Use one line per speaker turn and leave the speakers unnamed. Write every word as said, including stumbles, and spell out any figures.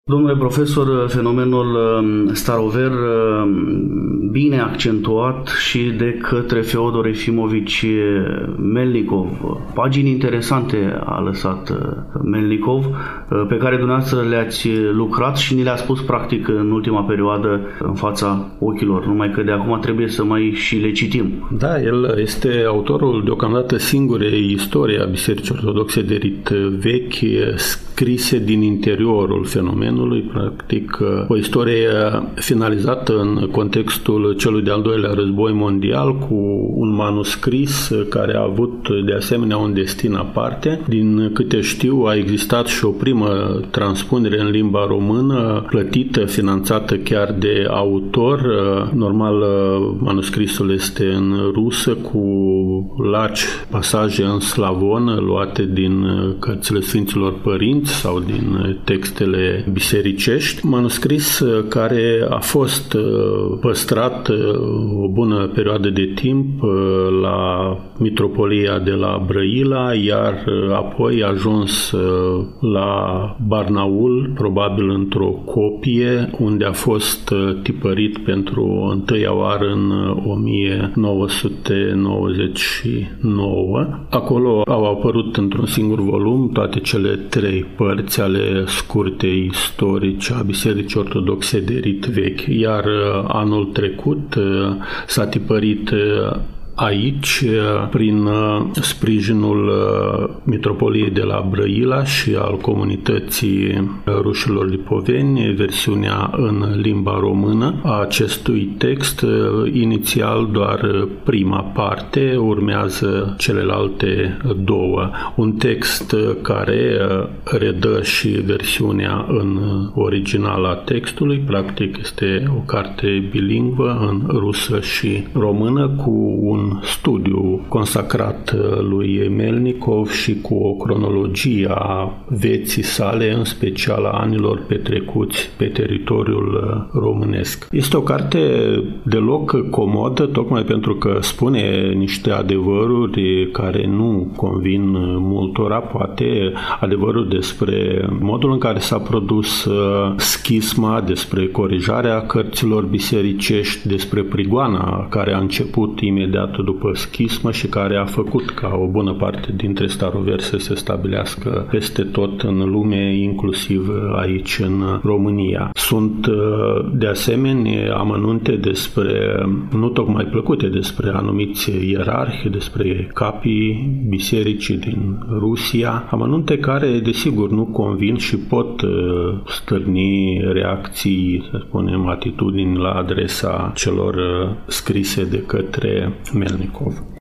Domnule profesor, fenomenul starover bine accentuat și de către Feodor Efimovici Melnikov. Pagini interesante a lăsat Melnikov, pe care dumneavoastră le-ați lucrat și ni le-a spus practic în ultima perioadă în fața ochilor, numai că de acum trebuie să mai și le citim.
Da, el este autorul deocamdată singurei istorii a Bisericii Ortodoxe de rit vechi scrise din interiorul fenomenului, practic o istorie finalizată în contextul celui de-al doilea război mondial, cu un manuscris care a avut de asemenea un destin aparte. Din câte știu, a existat și o primă transpunere în limba română, plătită, finanțată chiar de autor. Normal, manuscrisul este în rusă, cu laci pasaje în slavonă, luate din cărțile Sfinților Părinți sau din textele bisericești. Manuscris care a fost păstrat o bună perioadă de timp la Mitropolia de la Brăila, iar apoi a ajuns la Barnaul, probabil într-o copie, unde a fost tipărit pentru întâia oară în o mie nouă sute nouăzeci și nouă. Acolo au apărut într-un singur volum toate cele trei părți ale scurtei istorici a Bisericii Ortodoxe de rit vechi, iar anul trecut s-a tipărit aici, prin sprijinul Mitropoliei de la Brăila și al comunității rușilor lipoveni, versiunea în limba română a acestui text, inițial doar prima parte, urmează celelalte două. Un text care redă și versiunea în original a textului, practic este o carte bilingvă în rusă și română, cu un studiu consacrat lui Melnikov și cu o cronologie a vieții sale, în special a anilor petrecuți pe teritoriul românesc. Este o carte deloc comodă, tocmai pentru că spune niște adevăruri care nu convin multora, poate adevărul despre modul în care s-a produs schisma, despre corijarea cărților bisericești, despre prigoana care a început imediat după schismă și care a făcut ca o bună parte dintre staroveri să se stabilească peste tot în lume, inclusiv aici în România. Sunt de asemenea amănunte despre, nu tocmai plăcute, despre anumiți ierarhi, despre capii bisericii din Rusia, amănunte care desigur nu convin și pot stârni reacții, să spunem, atitudini la adresa celor scrise de către Melnikov.